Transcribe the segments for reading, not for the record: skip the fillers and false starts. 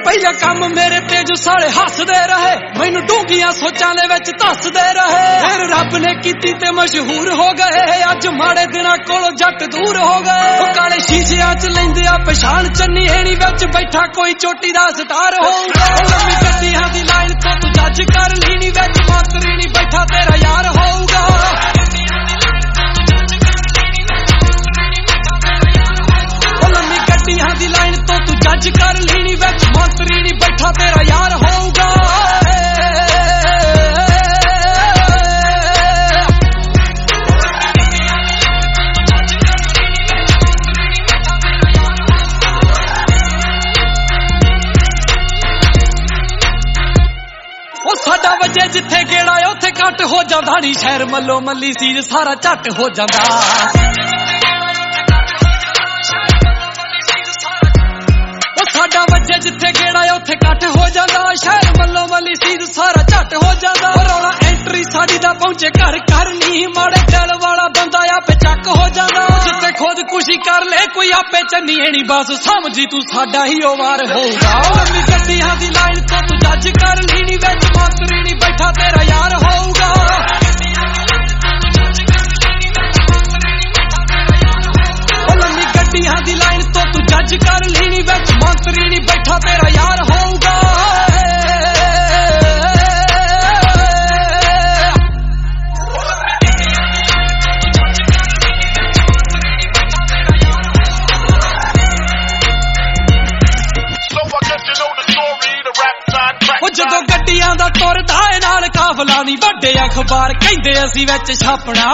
ਪਹਿਲਾ ਕੰਮ ਮੇਰੇ ਤੇ ਜੋ ਸਾਲੇ ਹੱਸਦੇ ਰਹੇ, ਮੈਨੂੰ ਡੂੰਘੀਆਂ ਸੋਚਾਂ ਦੇ ਵਿੱਚ ਧੱਸਦੇ ਰਹੇ। ਫਿਰ ਰੱਬ ਨੇ ਕੀਤੀ ਤੇ ਮਸ਼ਹੂਰ ਹੋ ਗਏ, ਅੱਜ ਮਾੜੇ ਦਿਨਾਂ ਕੋਲੋਂ ਜੱਟ ਦੂਰ ਹੋ ਗਏ। ਉਹ ਕਾਲੇ ਸ਼ੀਸ਼ਿਆਂ 'ਚ ਲੈਂਦੇ ਆ ਪਛਾਣ, ਚੰਨੀ ਹੈਣੀ ਵਿੱਚ ਬੈਠਾ ਕੋਈ ਚੋਟੀ ਦਾ ਸਟਾਰ ਹੋਊਗਾ। ਲੰਮੀ ਗੱਡੀਆਂ ਦੀ ਲਾਈਨ ਤੋਂ ਤੂੰ ਜੱਜ ਕਰ ਲੀਣੀ, ਵਿੱਚ ਮੰਤਰੀ ਨਹੀਂ ਬੈਠਾ ਤੇਰਾ ਯਾਰ ਹੋਊਗਾ। ਲੰਮੀ ਗੱਡੀਆਂ ਦੀ ਲਾਈਨ ਤੋਂ ਤੂੰ ਜੱਜ ਕਰ ਲੀਣੀ, ਵਿੱਚ ਮੰਤਰੀ ਨਹੀਂ ਬੈਠਾ ਤੇਰਾ ਯਾਰ ਹੋਊਗਾ। ਸਾਡਾ ਵਜੇ ਜਿੱਥੇ ਗੇੜਾ ਉੱਥੇ ਕੱਟ ਹੋ ਜਾਂਦਾ ਨੀ, ਸ਼ਹਿਰ ਮੱਲੋ ਮੱਲੀ ਸੀਜ ਸਾਰਾ ਝੱਟ ਹੋ ਜਾਂਦਾ। ਸਾਡਾ ਵਜੇ ਜਿੱਥੇ ਗੇੜਾ ਉੱਥੇ ਕੱਟ ਹੋ ਜਾਂਦਾ, ਸ਼ਹਿਰ ਮੱਲੋ ਮੱਲੀ ਸੀਜ ਸਾਰਾ ਝੱਟ ਹੋ ਜਾਂਦਾ। ਰੌਲਾ ਐਂਟਰੀ ਸਾਡੀ ਦਾ ਪਹੁੰਚੇ ਘਰ ਘਰ ਨੀ, ਮਾੜੇ ਦਿਲ ਵਾਲਾ ਬੰਦਾ ਆਪੇ ਚੱਕ ਹੋ ਜਾਂਦਾ। ਜਿੱਥੇ ਖੁਦ ਖੁਸ਼ੀ ਕਰ ਲੈ ਕੋਈ ਆਪੇ ਚੰਨੀ ਹੈਣੀ, ਬਸ ਸਮਝੀ ਤੂੰ ਸਾਡਾ ਹੀ ਉਹ ਵਾਰ ਹੋਊਗਾ। ਲੰਮੀ ਗੱਡੀਆਂ ਦੀ ਲਾਈਨ ਤੋਂ ਤੂੰ ਜੱਜ ਕਰ ਲੀਣੀ, ਵਿੱਚ ਮੰਤਰੀ ਨਹੀਂ ਬੈਠਾ ਤੇਰਾ ਯਾਰ ਹੋਊਗਾ। ਲੰਮੀ ਗੱਡੀਆਂ ਦੀ ਲਾਈਨ ਤੋਂ ਤੂੰ ਜੱਜ ਕਰ ਲੀਣੀ, ਵਿੱਚ ਮੰਤਰੀ ਨਹੀਂ ਬੈਠਾ ਤੇਰਾ ਯਾਰ ਹੋਊਗਾ। ਜਦੋਂ ਗੱਡੀਆਂ ਦਾ ਤੁਰਦਾ ਏ ਨਾਲ ਕਾਫਲਾ ਨੀ, ਵੱਡੇ ਅਖਬਾਰ ਕਹਿੰਦੇ ਅਸੀਂ ਵਿੱਚ ਛਾਪਣਾ।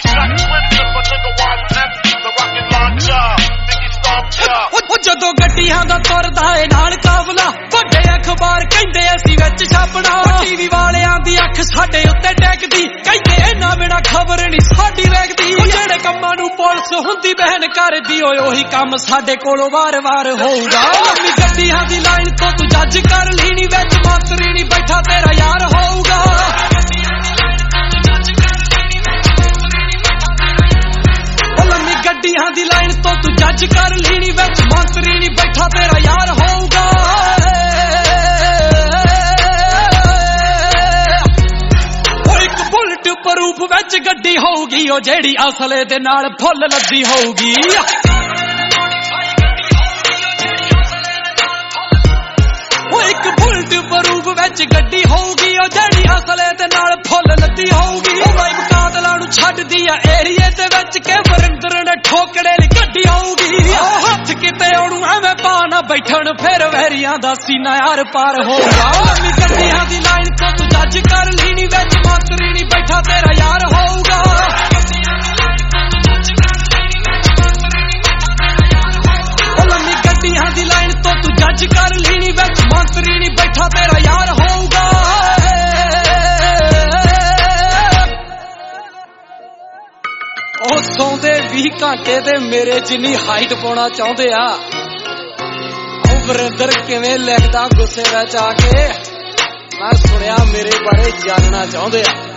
ਜਦੋਂ ਗੱਡੀਆਂ ਦਾ ਤੁਰਦਾ ਏ ਨਾਲ ਕਾਫਲਾ, ਵੱਡੇ ਅਖਬਾਰ ਕਹਿੰਦੇ ਅਸੀਂ ਵਿੱਚ ਛਾਪਣਾ। ਟੀਵੀ ਵਾਲਿਆਂ ਦੀ ਅੱਖ ਸਾਡੇ ਉੱਤੇ ਟੇਕਦੀ, ਕਹਿੰਦੇ ਇਹਨਾਂ ਬਿਨਾ ਖਬਰ ਨੀ ਸਾਡੀ ਵੇਖਦੀ। ਜਿਹੜੇ ਕੰਮਾਂ ਨੂੰ ਪੁਲਿਸ ਹੁੰਦੀ ਬਹਿਨ ਕਰਦੀ, ਓਏ ਉਹੀ ਕੰਮ ਸਾਡੇ ਕੋਲੋਂ ਵਾਰ-ਵਾਰ ਹੋਊਗਾ। ਲੰਮੀ ਗੱਡੀਆਂ ਦੀ ਲਾਈਨ ਤੋਂ ਤੂੰ ਜੱਜ ਕਰ ਲੀਣੀ, ਵਿੱਚ ਮੰਤਰੀ ਨਹੀਂ ਬੈਠਾ ਤੇਰਾ ਯਾਰ ਹੋਊਗਾ। ਲੰਮੀ ਗੱਡੀਆਂ ਦੀ ਲਾਈਨ ਤੋਂ ਤੂੰ ਜੱਜ ਕਰ ਲੀਣੀ, ਵਿੱਚ ਮੰਤਰੀ ਨਹੀਂ ਬੈਠਾ ਤੇਰਾ ਯਾਰ ਹੋਊਗਾ। ਉਹ ਇੱਕ ਬੁਲਟ ਪ੍ਰੂਫ ਵਿੱਚ ਗੱਡੀ ਹੋਊਗੀ, ਉਹ ਜਿਹੜੀ ਅਸਲੇ ਦੇ ਨਾਲ ਫੁੱਲ ਲੱਦੀ ਹੋਊਗੀ। ਉਹ ਇੱਕ ਬੁਲਟ ਪ੍ਰੂਫ ਵਿੱਚ ਗੱਡੀ ਹੋਊਗੀ, ਉਹ ਜਿਹੜੀ ਅਸਲੇ ਦੇ ਨਾਲ ਫੁੱਲ ਲੱਦੀ ਹੋਊਗੀ। ਉਹ ਵਾਈਬ ਕਾਤਲਾਂ ਨੂੰ ਛੱਡਦੀ ਆ ਏਰੀਏ ਦੇ ਵਿੱਚ, ਕਿ ਵਰਿੰਦਰ ਨੇ ਠੋਕੜੇ ਲਈ ਗੱਡੀ ਹੋਊਗੀ। ਹੱਥ ਕਿਤੇ ਉਹਨੂੰ ਐਵੇਂ ਪਾ ਨਾ ਬੈਠਣ, ਫਿਰ ਵੈਰੀਆਂ ਦਾ ਸੀਨਾ ਯਾਰ ਪਾਰ ਹੋਊਗਾ। ਲੰਮੀ ਗੱਡੀਆਂ ਦੀ ਲਾਈਨ ਤੋਂ ਤੂੰ ਜੱਜ ਕਰ ਲੀਣੀ, ਵਿੱਚ ਮੰਤਰੀ ਨਹੀਂ ਬੈਠਾ ਤੇਰਾ ਯਾਰ ਹੋਊਗਾ। ਲੰਮੀ ਗੱਡੀਆਂ ਦੀ ਲਾਈਨ ਤੋਂ ਤੂੰ ਜੱਜ ਕਰ ਲੀਣੀ, ਵਿੱਚ ਮੰਤਰੀ ਨਹੀਂ ਬੈਠਾ ਤੇਰਾ ਯਾਰ ਹੋਊਗਾ। ਉਹ ਸੌਂਦੇ 20 ਘੰਟੇ ਤੇ ਮੇਰੇ ਜਿੰਨੀ ਹਾਈਟ ਪਾਉਣਾ ਚਾਹੁੰਦੇ ਆ। ਉਹ ਵਰਿੰਦਰ ਕਿਵੇਂ ਲਿਖਦਾ ਗੁੱਸੇ ਵਿੱਚ ਆ ਕੇ, ਮੈਂ ਸੁਣਿਆ ਮੇਰੇ ਬਾਰੇ ਜਾਣਨਾ ਚਾਹੁੰਦੇ ਆ।